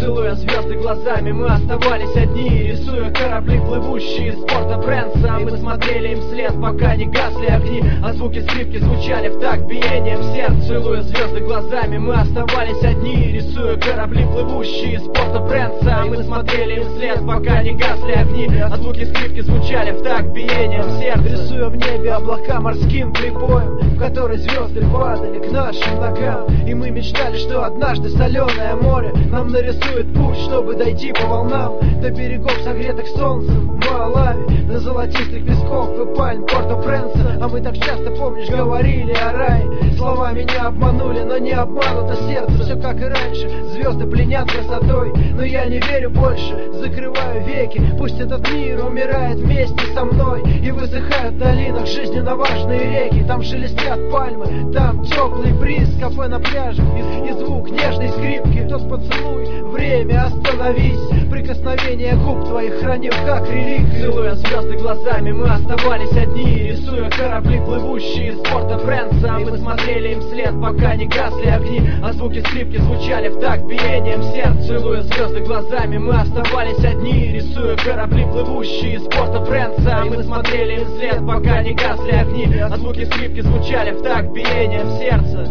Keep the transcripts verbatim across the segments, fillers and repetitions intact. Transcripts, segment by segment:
Целуя звезды глазами, мы оставались одни, рисуя корабли, плывущие с порта Брэнса. Мы смотрели им вслед, пока не гасли огни, а звуки скрипки звучали в такт биением сердца. Целуя звезды глазами, мы оставались одни, рисуя корабли, плывущие с порта Брэнса. Мы смотрели им вслед, пока не гасли огни, а звуки скрипки звучали в такт биением сердца. Рисуя в небе облака морским прибоем, в который звезды падали к нашим ногам. И мы мечтали, что однажды соленое море нам нарисует путь, чтобы дойти по волнам до берегов, согретых солнцем Малави, до золотистых песков и пальм Порто-Пренса. А мы так часто, помнишь, говорили о рае. Слова меня обманули, но не обмануто сердце. Все как и раньше, звезды пленят красотой, но я не верю больше, закрываю веки. Пусть этот мир умирает вместе со мной, и высыхают в долинах жизненно важные реки. Там шелестят пальмы, там теплый бриз, кафе на пляже и звук нежной скрипки. Тот поцелуй, время, остановись. Прикосновение губ твоих храню как реликвию. Целуя звезды глазами, мы оставались одни, рисуя корабли, плывущие с порта Брэнса. Мы смотрели им вслед, пока не гасли огни, а звуки скрипки звучали в такт биением сердца. Целуя звезды глазами, мы оставались одни, рисуя корабли, плывущие с порта Брэнса. Мы смотрели им вслед, пока не гасли огни, а звуки скрипки звучали в такт биением сердца.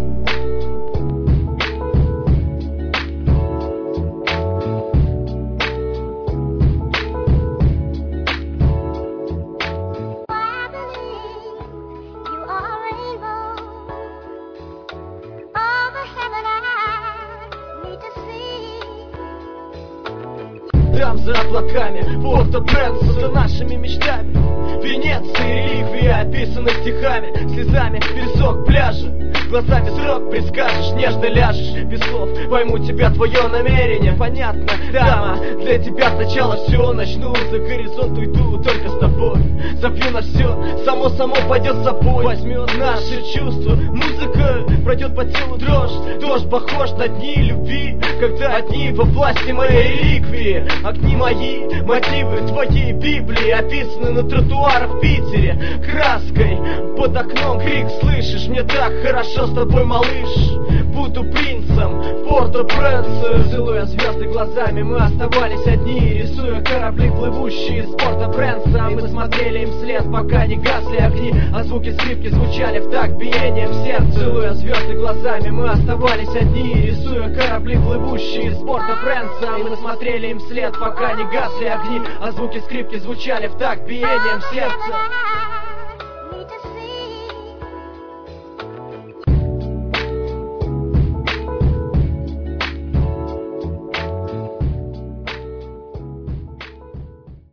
Там за облаками Порто-Пренса, за нашими мечтами Венеции, реликвии, описаны стихами, слезами, песок пляжа. Глазами срок предскажешь, нежно ляжешь. Без слов пойму тебя, твое намерение понятно, дама. Для тебя сначала все начну, за горизонт уйду только с тобой. Забью на все, само-само пойдет с собой. Возьмет наши чувства, музыка пройдет по телу дрожь. Дождь похож на дни любви, когда одни во власти моей реликвии. Огни мои, мотивы твоей Библии описаны на тротуарах в Питере краской. Под окном крик слышишь, мне так хорошо с тобой, малыш. Буду принцем в Порто-Пренса. Целуя звезды глазами, мы оставались одни, рисуя корабли, плывущие с Порто-Пренса. Мы смотрели им вслед, пока не гасли огни, а звуки скрипки звучали в такт биением сердца. Целуя звезды глазами, мы оставались одни, рисуя корабли, плывущие с Порто-Пренса. Мы смотрели им вслед, пока не гасли огни, а звуки скрипки звучали в такт биением сердца.